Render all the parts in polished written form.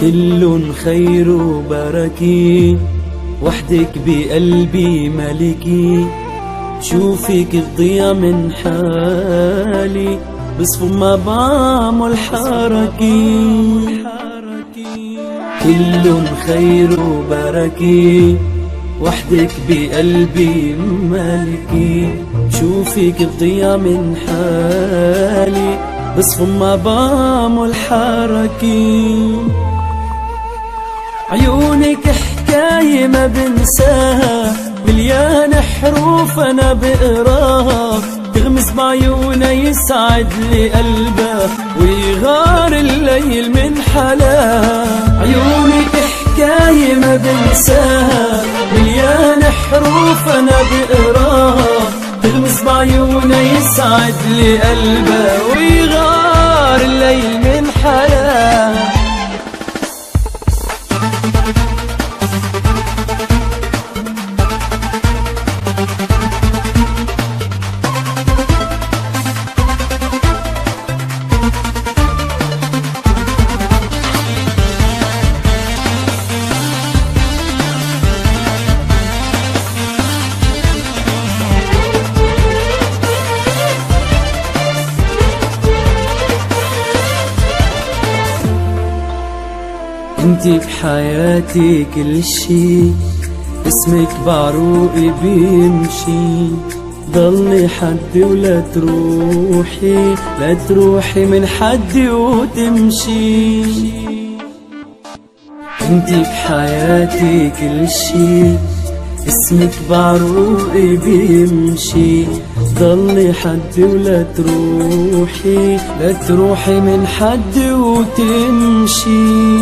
كل خير وبركي، وحدك بقلبي ملكي. شوفك تضيع من حالي، بصفو ما بعمل حركي. كل خير وبركي، وحدك بقلبي ملكي. شوفك تضيع من حالي، بصفو ما بعمل حركي. عيونك حكاية ما بنساها، مليان حروف أنا بقراها. تغمس بعيونها يسعد لي قلبها، ويغار الليل من حلاها. عيونك حكاية ما بنساها، مليان حروف أنا بقراها. تغمس بعيونها يسعد لي قلبها، ويغار الليل من حلاها. انتي بحياتي كل شي، اسمك بعروقي بيمشي. ضلي حدي ولا تروحي، لا تروحي من حدي وتمشي. انتي بحياتي كل شي، اسمك بعروقي بيمشي. ضلي حدي ولا تروحي، لا تروحي من حدي وتمشي.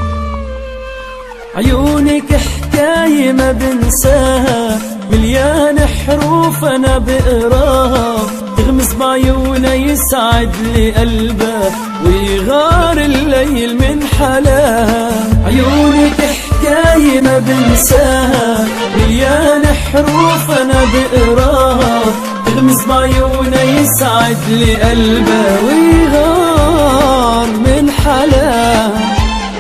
عيونك حكاية ما بنساها، مليان حروف أنا بقراها. تغمس بعيونها يسعد لي قلبها، ويغار الليل من حلاها. عيونك حكاية ما بنساها، مليان حروف أنا بقراها. تغمس بعيونها يسعد لي قلبها، ويغار من حلاها.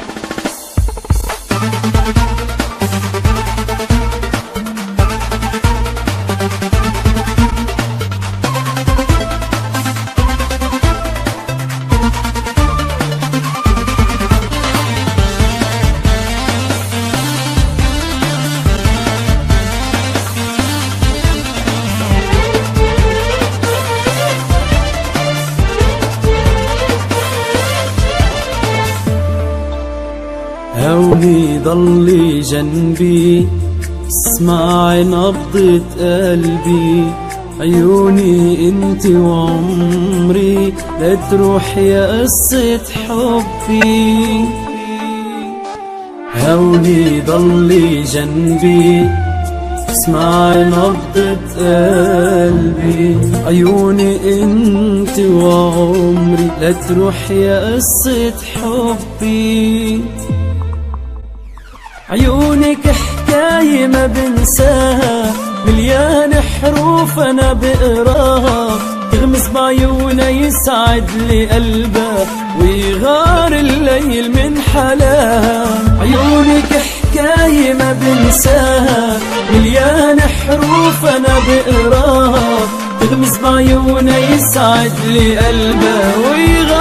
هوني ضلي جنبي، اسمعي نبضة قلبي. عيوني انتي وعمري، لا تروحي يا قصة حبي. هوني ضلي جنبي، اسمعي نبضة قلبي. عيوني انتي وعمري، لا تروحي يا قصة حبي. عيونك حكاية ما بنساها، مليان حروف أنا بقراها. تغمس بعيونها يسعد لي قلبها، ويغار الليل من حلاها. عيونك حكاية ما بنساها، مليان حروف أنا بقراها. تغمس بعيونها يسعد لي قلبها، ويغار